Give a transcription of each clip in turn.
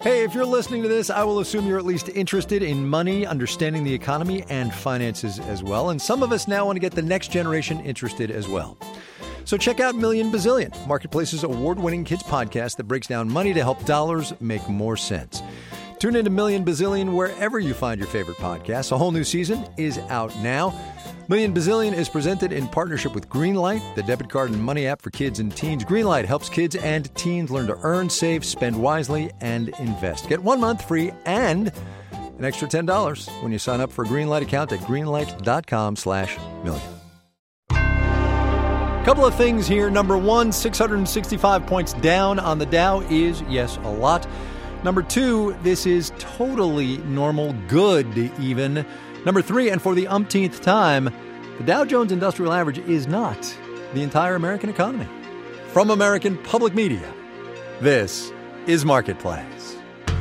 Hey, if you're listening to this, I will assume you're at least interested in money, understanding the economy, and finances as well. And some of us now want to get the next generation interested as well. So check out Million Bazillion, Marketplace's award-winning kids podcast that breaks down money to help dollars make more sense. Tune into Million Bazillion wherever you find your favorite podcasts. A whole new season is out now. Million Bazillion is presented in partnership with Greenlight, the debit card and money app for kids and teens. Greenlight helps kids and teens learn to earn, save, spend wisely, and invest. Get 1 month free and an extra $10 when you sign up for a Greenlight account at greenlight.com/million. Couple of things here. Number one, 665 points down on the Dow is, yes, a lot. Number two, this is totally normal, good even. Number three, and for the umpteenth time, the Dow Jones Industrial Average is not the entire American economy. From American Public Media, this is Marketplace.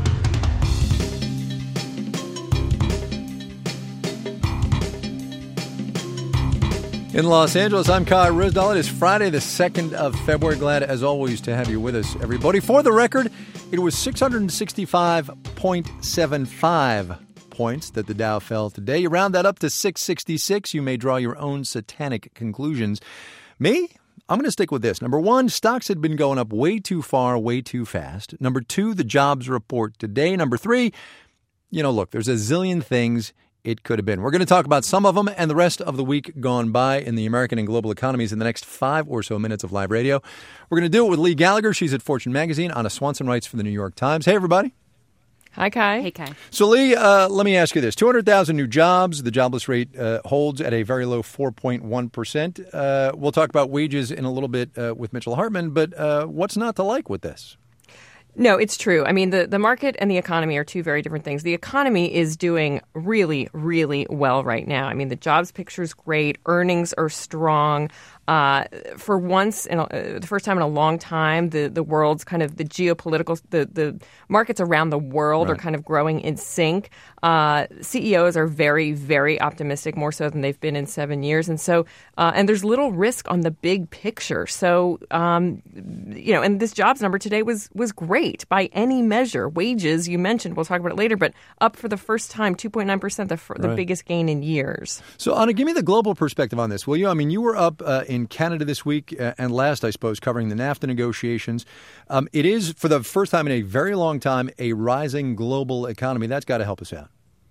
In Los Angeles, I'm Kai Ryssdal. It is Friday, the 2nd of February. Glad, as always, to have you with us, everybody. For the record, it was 665.75 points that the Dow fell today. You round that up to 666. You may draw your own satanic conclusions. Me? I'm going to stick with this. Number one, stocks had been going up way too far, way too fast. Number two, the jobs report today. Number three, look, there's a zillion things it could have been. We're going to talk about some of them and the rest of the week gone by in the American and global economies in the next 5 or so minutes of live radio. We're going to do it with Lee Gallagher. She's at Fortune Magazine. Anna Swanson writes for the New York Times. Hey, everybody. Hi, Kai. Hey, Kai. So, Lee, let me ask you this. 200,000 new jobs. The jobless rate holds at a very low 4.1%. We'll talk about wages in a little bit with Mitchell Hartman, but what's not to like with this? No, it's true. I mean, the market and the economy are two very different things. The economy is doing really, really well right now. I mean, the jobs picture is great. Earnings are strong. For once, the first time in a long time, the world's kind of the geopolitical, the markets around the world are kind of growing in sync. CEOs are very, very optimistic, more so than they've been in 7 years. And so, and there's little risk on the big picture. So, and this jobs number today was great by any measure. Wages, you mentioned, we'll talk about it later, but up for the first time, 2.9%, the biggest gain in years. So, Anna, give me the global perspective on this, will you? I mean, you were up in Canada this week and last, I suppose, covering the NAFTA negotiations. It is, for the first time in a very long time, a rising global economy. That's got to help us out.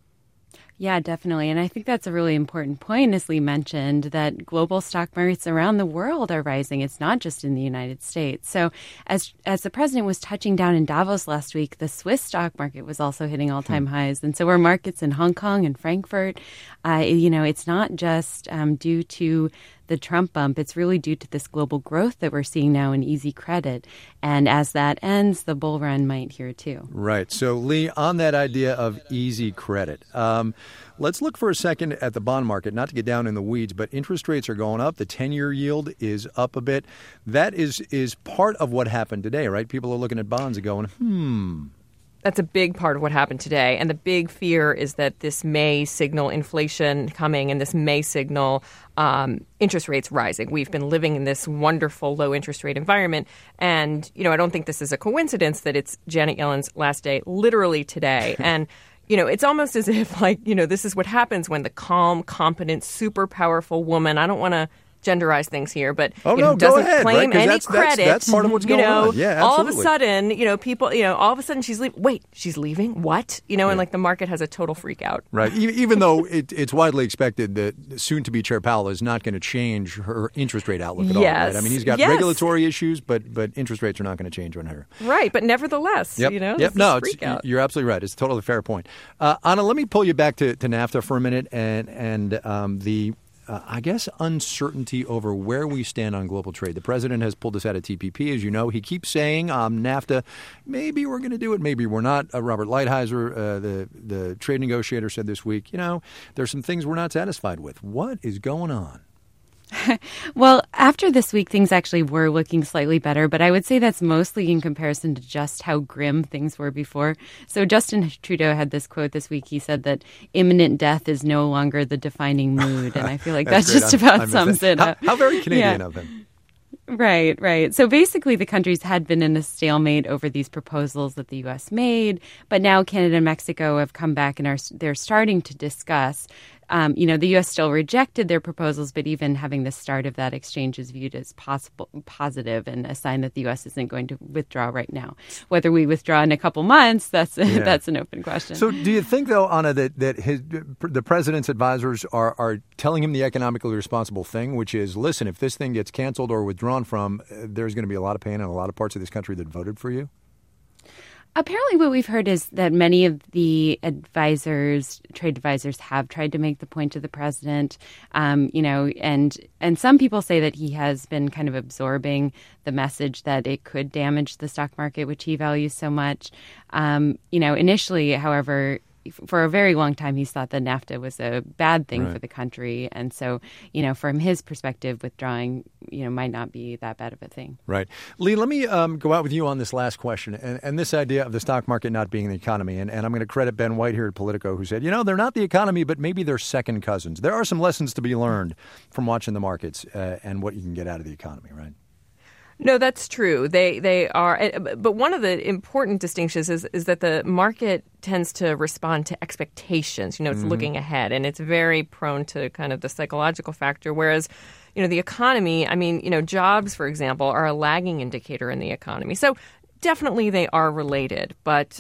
Yeah, definitely. And I think that's a really important point, as Lee mentioned, that global stock markets around the world are rising. It's not just in the United States. So as the president was touching down in Davos last week, the Swiss stock market was also hitting all-time highs. And so were markets in Hong Kong and Frankfurt. It's not just due to the Trump bump. It's really due to this global growth that we're seeing now in easy credit. And as that ends, the bull run might here too. Right. So, Lee, on that idea of easy credit, let's look for a second at the bond market, not to get down in the weeds, but interest rates are going up. The 10-year yield is up a bit. That is part of what happened today, right? People are looking at bonds and going, That's a big part of what happened today. And the big fear is that this may signal inflation coming and this may signal interest rates rising. We've been living in this wonderful low interest rate environment. And, I don't think this is a coincidence that it's Janet Yellen's last day literally today. And, it's almost as if this is what happens when the calm, competent, super powerful woman, I don't want to genderize things here, but doesn't claim any credit. That's part of what's going on. Yeah, absolutely. All of a sudden, people, all of a sudden she's leaving. Wait, she's leaving? What? And the market has a total freak out. Right. Even though it's widely expected that soon-to-be Chair Powell is not going to change her interest rate outlook at all. Right? I mean, he's got regulatory issues, but interest rates are not going to change on her. Right. But nevertheless, freak out. You're absolutely right. It's a totally fair point. Anna, let me pull you back to NAFTA for a minute and the I guess, uncertainty over where we stand on global trade. The president has pulled us out of TPP, as you know. He keeps saying NAFTA, maybe we're going to do it, maybe we're not. Robert Lighthizer, the trade negotiator, said this week, there's some things we're not satisfied with. What is going on? Well, after this week, things actually were looking slightly better, but I would say that's mostly in comparison to just how grim things were before. So Justin Trudeau had this quote this week. He said that imminent death is no longer the defining mood, and I feel like that just about sums it up. How very Canadian of him. Right. So basically the countries had been in a stalemate over these proposals that the U.S. made, but now Canada and Mexico have come back and they're starting to discuss. The U.S. still rejected their proposals, but even having the start of that exchange is viewed as positive and a sign that the U.S. isn't going to withdraw right now. Whether we withdraw in a couple months, that's an open question. So do you think, though, Anna, that the president's advisors are telling him the economically responsible thing, which is, listen, if this thing gets canceled or withdrawn from, there's going to be a lot of pain in a lot of parts of this country that voted for you? Apparently what we've heard is that many of the trade advisors have tried to make the point to the president, and some people say that he has been kind of absorbing the message that it could damage the stock market, which he values so much. Initially, however, for a very long time, he's thought that NAFTA was a bad thing for the country. And so, from his perspective, withdrawing, might not be that bad of a thing. Right. Lee, let me go out with you on this last question and this idea of the stock market not being the economy. And I'm going to credit Ben White here at Politico, who said, they're not the economy, but maybe they're second cousins. There are some lessons to be learned from watching the markets and what you can get out of the economy, right? No, that's true. They are. But one of the important distinctions is that the market tends to respond to expectations. It's looking ahead, and it's very prone to kind of the psychological factor. Whereas, the economy, jobs, for example, are a lagging indicator in the economy. So definitely they are related. But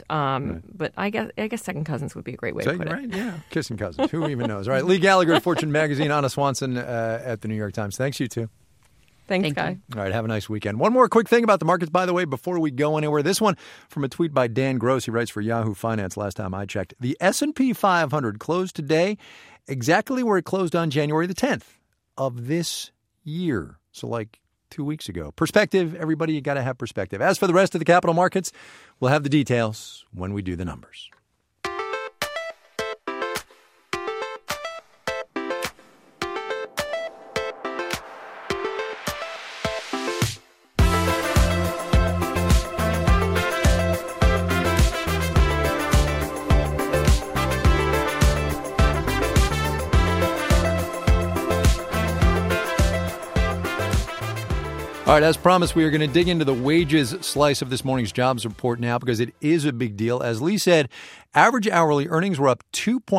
I guess second cousins would be a great way to put it. Right? Yeah, kissing cousins. Who even knows? All right, Lee Gallagher, Fortune Magazine, Anna Swanson at the New York Times. Thanks, you two. Thanks, Guy. All right, have a nice weekend. One more quick thing about the markets, by the way, before we go anywhere. This one from a tweet by Dan Gross. He writes for Yahoo Finance last time I checked. The S&P 500 closed today exactly where it closed on January the 10th of this year. So like 2 weeks ago. Perspective, everybody, you got to have perspective. As for the rest of the capital markets, we'll have the details when we do the numbers. All right, as promised, we are going to dig into the wages slice of this morning's jobs report now because it is a big deal. As Lee said, average hourly earnings were up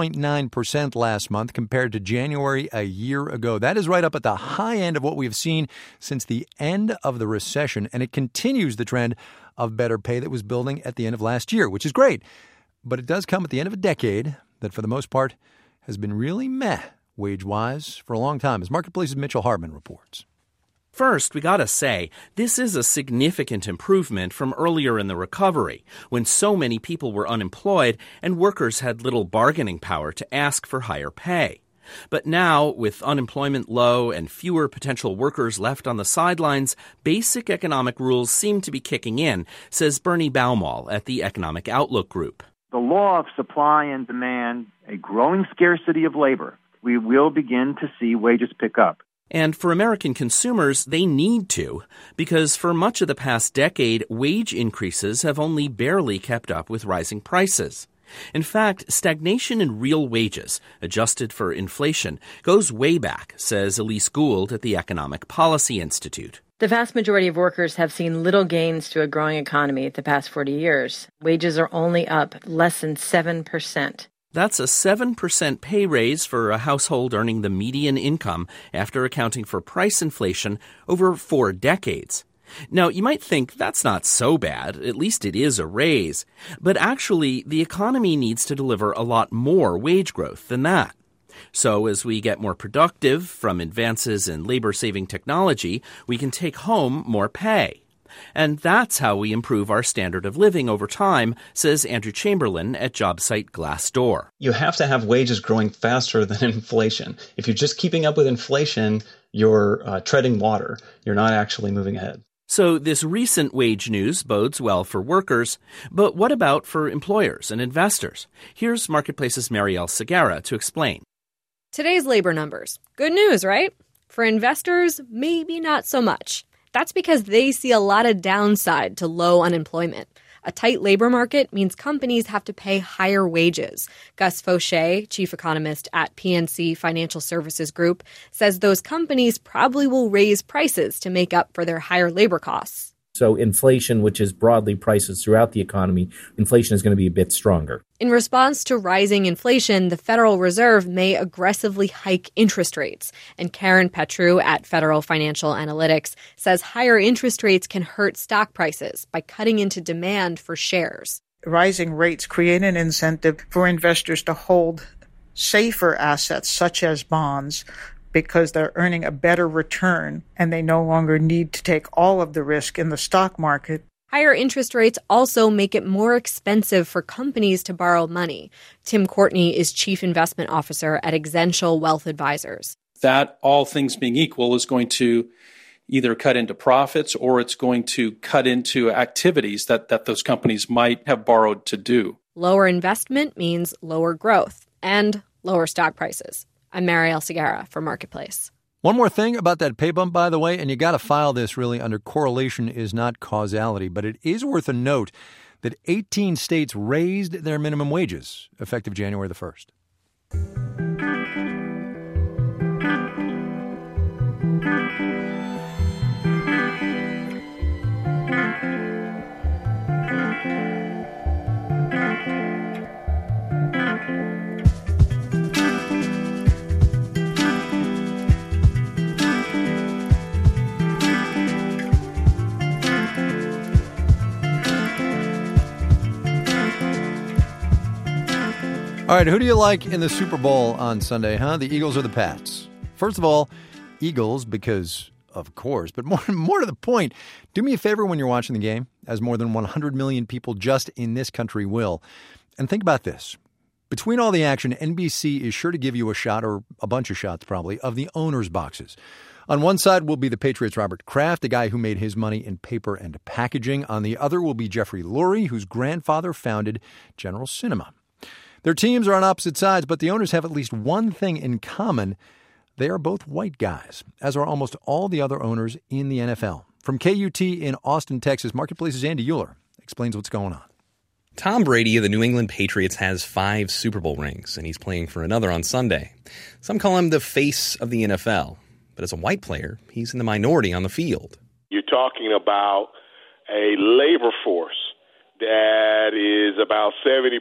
2.9% last month compared to January a year ago. That is right up at the high end of what we've seen since the end of the recession, and it continues the trend of better pay that was building at the end of last year, which is great. But it does come at the end of a decade that, for the most part, has been really meh wage-wise for a long time, as Marketplace's Mitchell Harbin reports. First, we gotta say, this is a significant improvement from earlier in the recovery, when so many people were unemployed and workers had little bargaining power to ask for higher pay. But now, with unemployment low and fewer potential workers left on the sidelines, basic economic rules seem to be kicking in, says Bernie Baumol at the Economic Outlook Group. The law of supply and demand, a growing scarcity of labor, we will begin to see wages pick up. And for American consumers, they need to, because for much of the past decade, wage increases have only barely kept up with rising prices. In fact, stagnation in real wages, adjusted for inflation, goes way back, says Elise Gould at the Economic Policy Institute. The vast majority of workers have seen little gains to a growing economy the past 40 years. Wages are only up less than 7%. That's a 7% pay raise for a household earning the median income after accounting for price inflation over 4 decades. Now, you might think that's not so bad, at least it is a raise. But actually, the economy needs to deliver a lot more wage growth than that. So as we get more productive from advances in labor-saving technology, we can take home more pay. And that's how we improve our standard of living over time, says Andrew Chamberlain at job site Glassdoor. You have to have wages growing faster than inflation. If you're just keeping up with inflation, you're treading water. You're not actually moving ahead. So this recent wage news bodes well for workers. But what about for employers and investors? Here's Marketplace's Marielle Segarra to explain. Today's labor numbers. Good news, right? For investors, maybe not so much. That's because they see a lot of downside to low unemployment. A tight labor market means companies have to pay higher wages. Gus Fauché, chief economist at PNC Financial Services Group, says those companies probably will raise prices to make up for their higher labor costs. So inflation, which is broadly prices throughout the economy, inflation is going to be a bit stronger. In response to rising inflation, the Federal Reserve may aggressively hike interest rates. And Karen Petru at Federal Financial Analytics says higher interest rates can hurt stock prices by cutting into demand for shares. Rising rates create an incentive for investors to hold safer assets such as bonds, because they're earning a better return and they no longer need to take all of the risk in the stock market. Higher interest rates also make it more expensive for companies to borrow money. Tim Courtney is Chief Investment Officer at Exential Wealth Advisors. That, all things being equal, is going to either cut into profits or it's going to cut into activities that those companies might have borrowed to do. Lower investment means lower growth and lower stock prices. I'm Marielle Segarra for Marketplace. One more thing about that pay bump, by the way, and you got to file this really under correlation is not causality, but it is worth a note that 18 states raised their minimum wages effective January the 1st. All right, who do you like in the Super Bowl on Sunday, huh? The Eagles or the Pats? First of all, Eagles, because of course, but more to the point, do me a favor when you're watching the game, as more than 100 million people just in this country will. And think about this. Between all the action, NBC is sure to give you a shot, or a bunch of shots probably, of the owners' boxes. On one side will be the Patriots' Robert Kraft, the guy who made his money in paper and packaging. On the other will be Jeffrey Lurie, whose grandfather founded General Cinema. Their teams are on opposite sides, but the owners have at least one thing in common. They are both white guys, as are almost all the other owners in the NFL. From KUT in Austin, Texas, Marketplace's Andy Euler explains what's going on. Tom Brady of the New England Patriots has 5 Super Bowl rings, and he's playing for another on Sunday. Some call him the face of the NFL, but as a white player, he's in the minority on the field. You're talking about a labor force that is about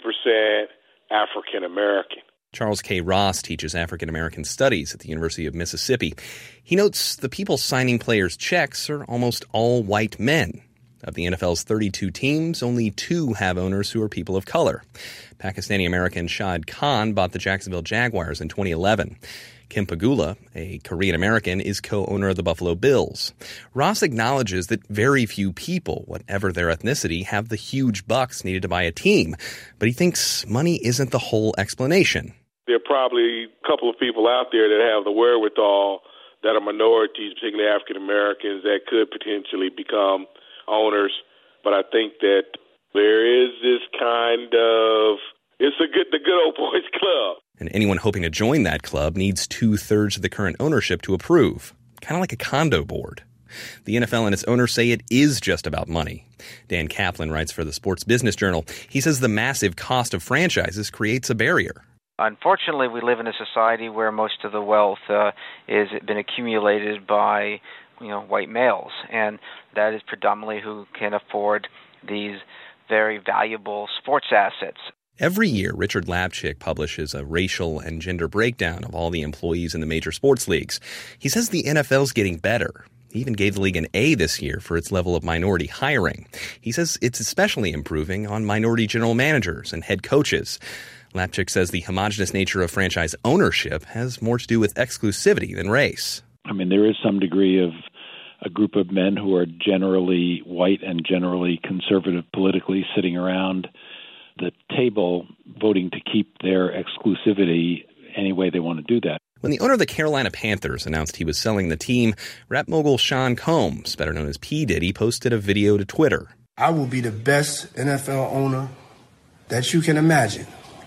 70% African American. Charles K. Ross teaches African American studies at the University of Mississippi. He notes the people signing players' checks are almost all white men. Of the NFL's 32 teams, only 2 have owners who are people of color. Pakistani-American Shad Khan bought the Jacksonville Jaguars in 2011. Kim Pegula, a Korean-American, is co-owner of the Buffalo Bills. Ross acknowledges that very few people, whatever their ethnicity, have the huge bucks needed to buy a team. But he thinks money isn't the whole explanation. There are probably a couple of people out there that have the wherewithal that are minorities, particularly African Americans, that could potentially become owners. But I think that there is this kind of, it's the good old boys club. And anyone hoping to join that club needs 2/3 of the current ownership to approve. Kind of like a condo board. The NFL and its owners say it is just about money. Dan Kaplan writes for the Sports Business Journal. He says the massive cost of franchises creates a barrier. Unfortunately, we live in a society where most of the wealth has been accumulated by, white males, and that is predominantly who can afford these very valuable sports assets. Every year, Richard Lapchick publishes a racial and gender breakdown of all the employees in the major sports leagues. He says the NFL's getting better. He even gave the league an A this year for its level of minority hiring. He says it's especially improving on minority general managers and head coaches. Lapchick says the homogenous nature of franchise ownership has more to do with exclusivity than race. I mean, there is some degree of a group of men who are generally white and generally conservative politically sitting around the table voting to keep their exclusivity any way they want to do that. When the owner of the Carolina Panthers announced he was selling the team, rap mogul Sean Combs, better known as P. Diddy, posted a video to Twitter. I will be the best NFL owner that you can imagine,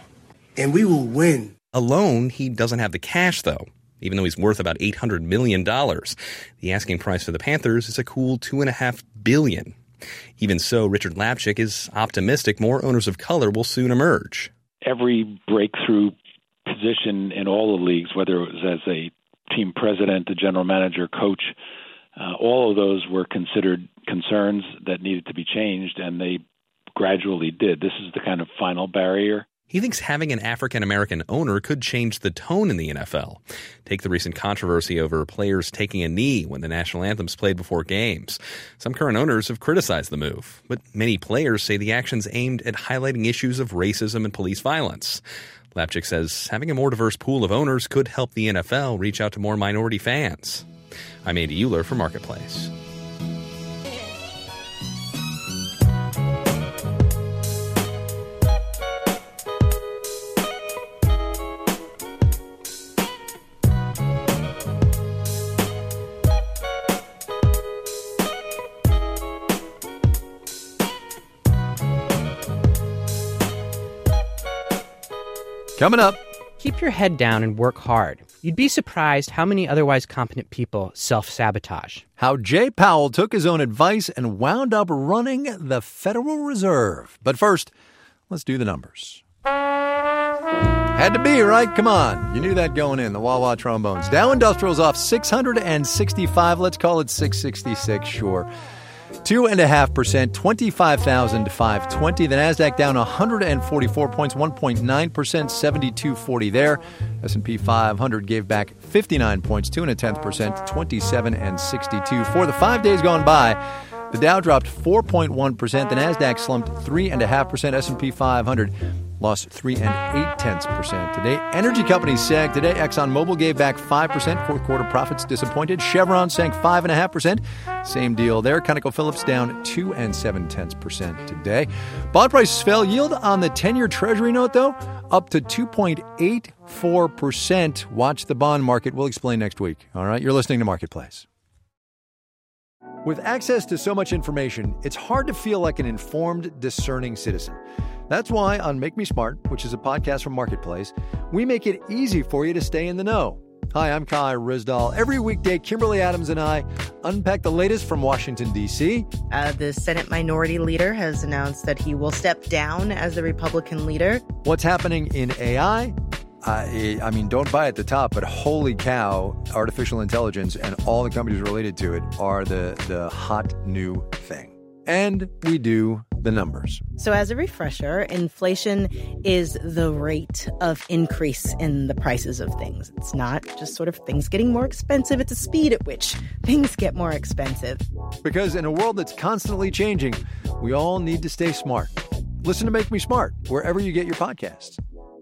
and we will win. Alone, he doesn't have the cash, though. Even though he's worth about $800 million. The asking price for the Panthers is a cool $2.5 billion. Even so, Richard Lapchick is optimistic more owners of color will soon emerge. Every breakthrough position in all the leagues, whether it was as a team president, a general manager, coach, all of those were considered concerns that needed to be changed, and they gradually did. This is the kind of final barrier. He thinks having an African-American owner could change the tone in the NFL. Take the recent controversy over players taking a knee when the national anthem's played before games. Some current owners have criticized the move, but many players say the action's aimed at highlighting issues of racism and police violence. Lapchick says having a more diverse pool of owners could help the NFL reach out to more minority fans. I'm Andy Euler for Marketplace. Coming up. Keep your head down and work hard. You'd be surprised how many otherwise competent people self-sabotage. How Jay Powell took his own advice and wound up running the Federal Reserve. But first, let's do the numbers. Had to be, right? Come on. You knew that going in, the Wah-Wah trombones. Dow Industrial's off 665. Let's call it 666, sure. 2.5%, 25,520. The NASDAQ down 144 points, 1.9%, 7240 there. S&P 500 gave back 59 points, 2.1%, 2762. For the 5 days gone by, the Dow dropped 4.1%, the NASDAQ slumped 3.5%, S&P 500 lost 3.8% today. Energy companies sagged today. ExxonMobil gave back 5%. Fourth quarter profits disappointed. Chevron sank 5.5%. Same deal there. ConocoPhillips down 2.7% today. Bond prices fell. Yield on the 10-year Treasury note, though, up to 2.84%. Watch the bond market. We'll explain next week. All right, you're listening to Marketplace. With access to so much information, it's hard to feel like an informed, discerning citizen. That's why on Make Me Smart, which is a podcast from Marketplace, we make it easy for you to stay in the know. Hi, I'm Kai Ryssdal. Every weekday, Kimberly Adams and I unpack the latest from Washington, D.C. The Senate Minority Leader has announced that he will step down as the Republican leader. What's happening in AI? I mean, don't buy at the top, but holy cow, artificial intelligence and all the companies related to it are the hot new thing. And we do the numbers. So as a refresher, inflation is the rate of increase in the prices of things. It's not just sort of things getting more expensive. It's the speed at which things get more expensive. Because in a world that's constantly changing, we all need to stay smart. Listen to Make Me Smart wherever you get your podcasts.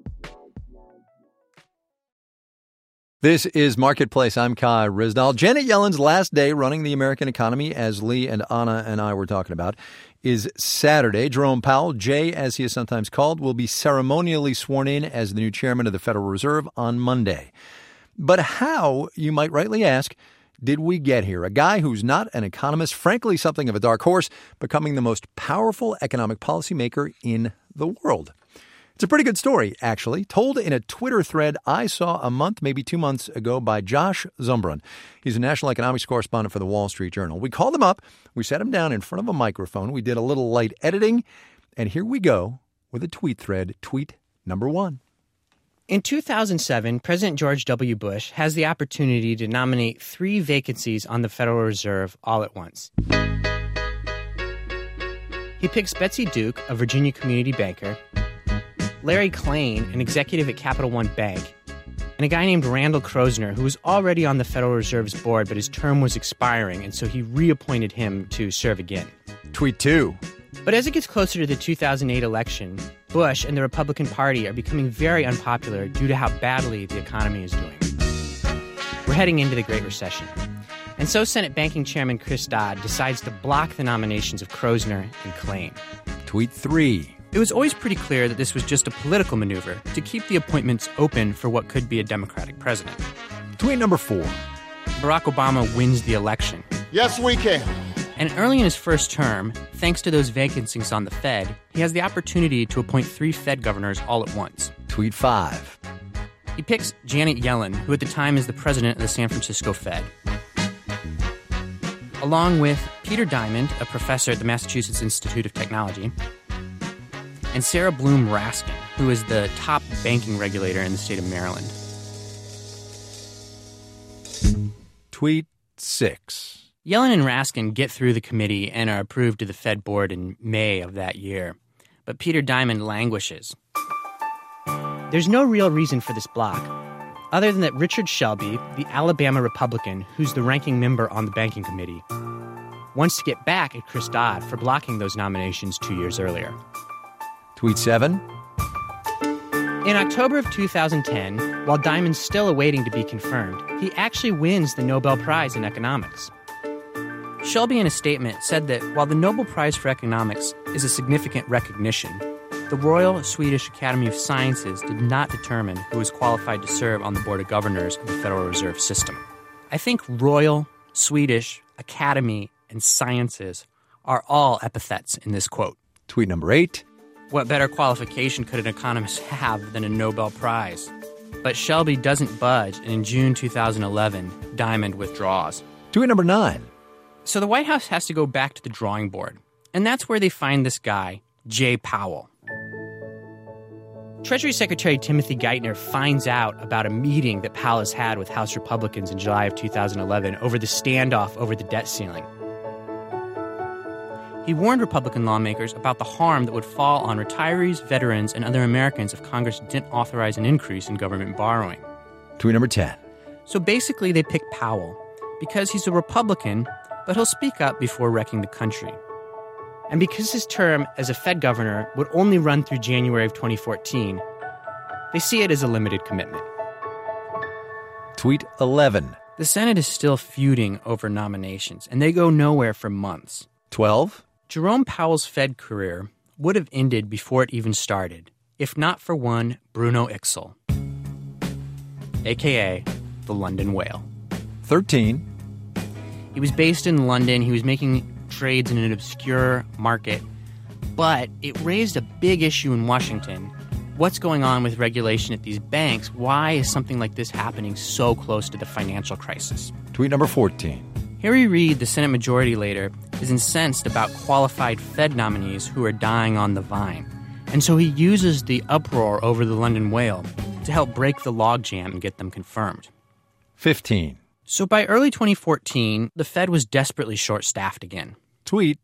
This is Marketplace. I'm Kai Ryssdal. Janet Yellen's last day running the American economy, as Lee and Anna and I were talking about, is Saturday. Jerome Powell, Jay as he is sometimes called, will be ceremonially sworn in as the new chairman of the Federal Reserve on Monday. But how, you might rightly ask, did we get here? A guy who's not an economist, frankly something of a dark horse, becoming the most powerful economic policymaker in the world. It's a pretty good story, actually, told in a Twitter thread I saw a month, maybe 2 months ago by Josh Zumbran. He's a national economics correspondent for the Wall Street Journal. We called him up. We sat him down in front of a microphone. We did a little light editing. And here we go with a tweet thread, tweet number 1. In 2007, President George W. Bush has the opportunity to nominate 3 vacancies on the Federal Reserve all at once. He picks Betsy Duke, a Virginia community banker, Larry Klain, an executive at Capital One Bank, and a guy named Randall Kroesner, who was already on the Federal Reserve's board, but his term was expiring, and so he reappointed him to serve again. Tweet 2. But as it gets closer to the 2008 election, Bush and the Republican Party are becoming very unpopular due to how badly the economy is doing. We're heading into the Great Recession. And so Senate Banking Chairman Chris Dodd decides to block the nominations of Kroesner and Klain. Tweet 3. It was always pretty clear that this was just a political maneuver to keep the appointments open for what could be a Democratic president. Tweet number 4. Barack Obama wins the election. Yes, we can. And early in his first term, thanks to those vacancies on the Fed, he has the opportunity to appoint 3 Fed governors all at once. Tweet 5. He picks Janet Yellen, who at the time is the president of the San Francisco Fed, along with Peter Diamond, a professor at the Massachusetts Institute of Technology, and Sarah Bloom Raskin, who is the top banking regulator in the state of Maryland. Tweet 6. Yellen and Raskin get through the committee and are approved to the Fed board in May of that year. But Peter Diamond languishes. There's no real reason for this block, other than that Richard Shelby, the Alabama Republican who's the ranking member on the banking committee, wants to get back at Chris Dodd for blocking those nominations 2 years earlier. Tweet 7. In October of 2010, while Diamond's still awaiting to be confirmed, he actually wins the Nobel Prize in economics. Shelby, in a statement, said that while the Nobel Prize for Economics is a significant recognition, the Royal Swedish Academy of Sciences did not determine who was qualified to serve on the Board of Governors of the Federal Reserve System. I think Royal, Swedish, Academy, and Sciences are all epithets in this quote. Tweet number 8. What better qualification could an economist have than a Nobel Prize? But Shelby doesn't budge, and in June 2011, Diamond withdraws. Tweet number 9. So the White House has to go back to the drawing board, and that's where they find this guy, Jay Powell. Treasury Secretary Timothy Geithner finds out about a meeting that Powell has had with House Republicans in July of 2011 over the standoff over the debt ceiling. He warned Republican lawmakers about the harm that would fall on retirees, veterans, and other Americans if Congress didn't authorize an increase in government borrowing. Tweet number 10. So basically they pick Powell because he's a Republican, but he'll speak up before wrecking the country. And because his term as a Fed governor would only run through January of 2014, they see it as a limited commitment. Tweet 11. The Senate is still feuding over nominations, and they go nowhere for months. 12. Jerome Powell's Fed career would have ended before it even started, if not for one Bruno Ixel, a.k.a. the London Whale. 13. He was based in London. He was making trades in an obscure market, but it raised a big issue in Washington. What's going on with regulation at these banks? Why is something like this happening so close to the financial crisis? Tweet number 14. Harry Reid, the Senate Majority Leader, is incensed about qualified Fed nominees who are dying on the vine. And so he uses the uproar over the London Whale to help break the logjam and get them confirmed. 15. So by early 2014, the Fed was desperately short-staffed again. Tweet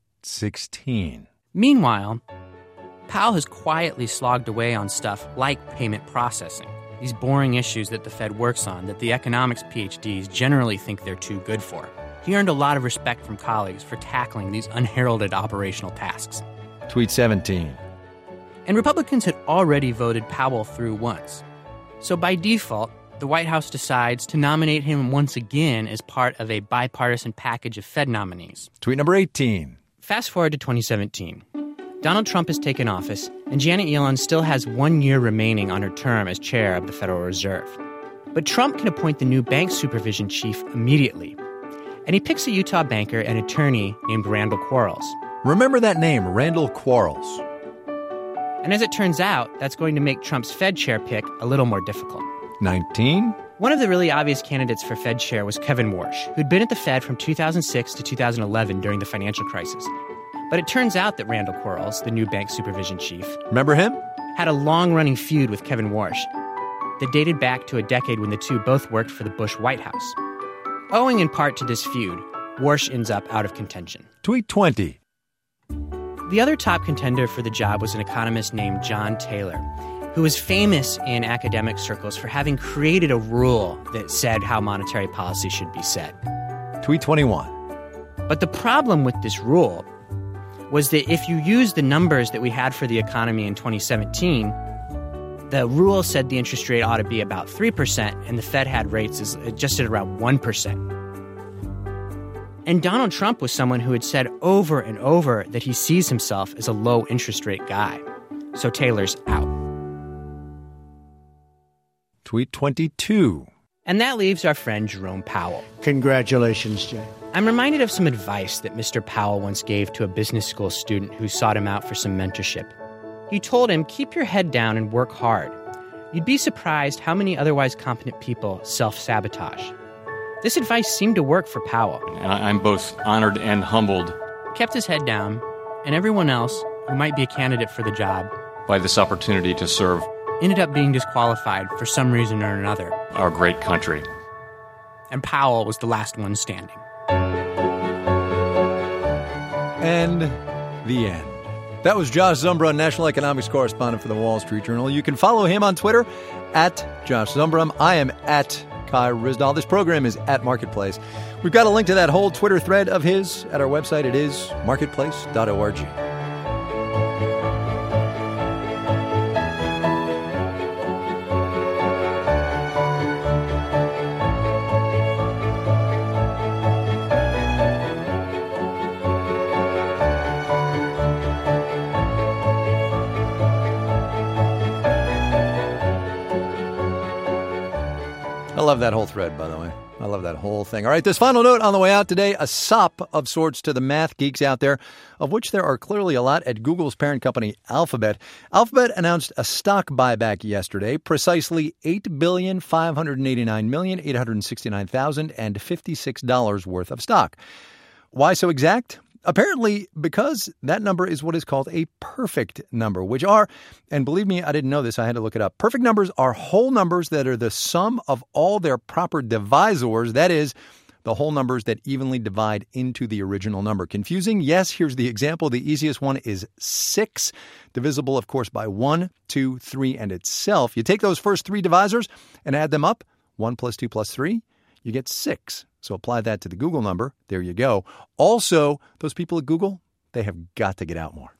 16. Meanwhile, Powell has quietly slogged away on stuff like payment processing, these boring issues that the Fed works on that the economics PhDs generally think they're too good for. He earned a lot of respect from colleagues for tackling these unheralded operational tasks. Tweet 17. And Republicans had already voted Powell through once. So by default, the White House decides to nominate him once again as part of a bipartisan package of Fed nominees. Tweet number 18. Fast forward to 2017. Donald Trump has taken office, and Janet Yellen still has 1 year remaining on her term as chair of the Federal Reserve. But Trump can appoint the new bank supervision chief immediately. And he picks a Utah banker and attorney named Randall Quarles. Remember that name, Randall Quarles. And as it turns out, that's going to make Trump's Fed chair pick a little more difficult. 19. One of the really obvious candidates for Fed chair was Kevin Warsh, who'd been at the Fed from 2006 to 2011 during the financial crisis. But it turns out that Randall Quarles, the new bank supervision chief, remember him? Had a long-running feud with Kevin Warsh that dated back to a decade when the two both worked for the Bush White House. Owing in part to this feud, Warsh ends up out of contention. Tweet 20. The other top contender for the job was an economist named John Taylor, who was famous in academic circles for having created a rule that said how monetary policy should be set. Tweet 21. But the problem with this rule was that if you use the numbers that we had for the economy in 2017, the rule said the interest rate ought to be about 3%, and the Fed had rates just at around 1%. And Donald Trump was someone who had said over and over that he sees himself as a low interest rate guy. So Taylor's out. Tweet 22. And that leaves our friend Jerome Powell. Congratulations, Jay. I'm reminded of some advice that Mr. Powell once gave to a business school student who sought him out for some mentorship. He told him, keep your head down and work hard. You'd be surprised how many otherwise competent people self-sabotage. This advice seemed to work for Powell. And I'm both honored and humbled. Kept his head down, and everyone else who might be a candidate for the job by this opportunity to serve ended up being disqualified for some reason or another. Our great country. And Powell was the last one standing. And the end. That was Josh Zumbra, national economics correspondent for the Wall Street Journal. You can follow him on Twitter at Josh Zumbra. I am at Kai Ryssdal. This program is at Marketplace. We've got a link to that whole Twitter thread of his at our website. It is marketplace.org. I love that whole thread, by the way. I love that whole thing. All right, this final note on the way out today, a sop of sorts to the math geeks out there, of which there are clearly a lot at Google's parent company, Alphabet. Alphabet announced a stock buyback yesterday, precisely $8,589,869,056 worth of stock. Why so exact? Apparently because that number is what is called a perfect number, which are, and believe me, I didn't know this, I had to look it up. Perfect numbers are whole numbers that are the sum of all their proper divisors, that is, the whole numbers that evenly divide into the original number. Confusing? Yes, here's the example. The easiest one is 6, divisible, of course, by 1, 2, 3, and itself. You take those first 3 divisors and add them up, 1 plus 2 plus 3, you get 6. So apply that to the Google number. There you go. Also, those people at Google, they have got to get out more.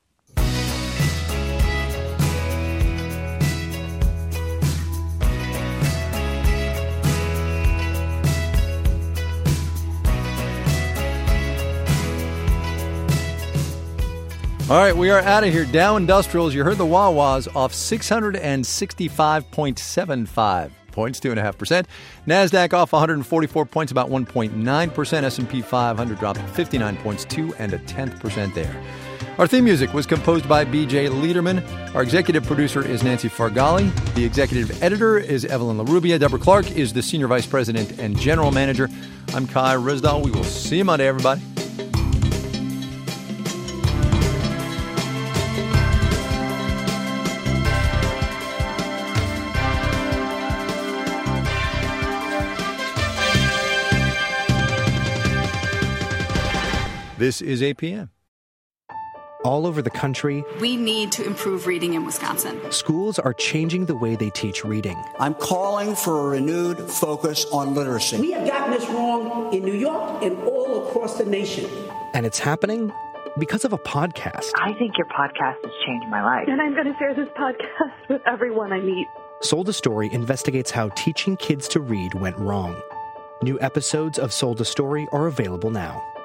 All right, we are out of here. Dow Industrials, you heard the Wawas, off 665.75 points, 2.5%. NASDAQ off 144 points, about 1.9%. S&P 500 dropped 59 points, 2.1% there. Our theme music was composed by B.J. Liederman. Our executive producer is Nancy Fargali. The executive editor is Evelyn LaRubia. Deborah Clark is the senior vice president and general manager. I'm Kai Ryssdal. We will see you Monday, everybody. This is APM. All over the country, we need to improve reading in Wisconsin. Schools are changing the way they teach reading. I'm calling for a renewed focus on literacy. We have gotten this wrong in New York and all across the nation. And it's happening because of a podcast. I think your podcast has changed my life. And I'm going to share this podcast with everyone I meet. Sold a Story investigates how teaching kids to read went wrong. New episodes of Sold a Story are available now.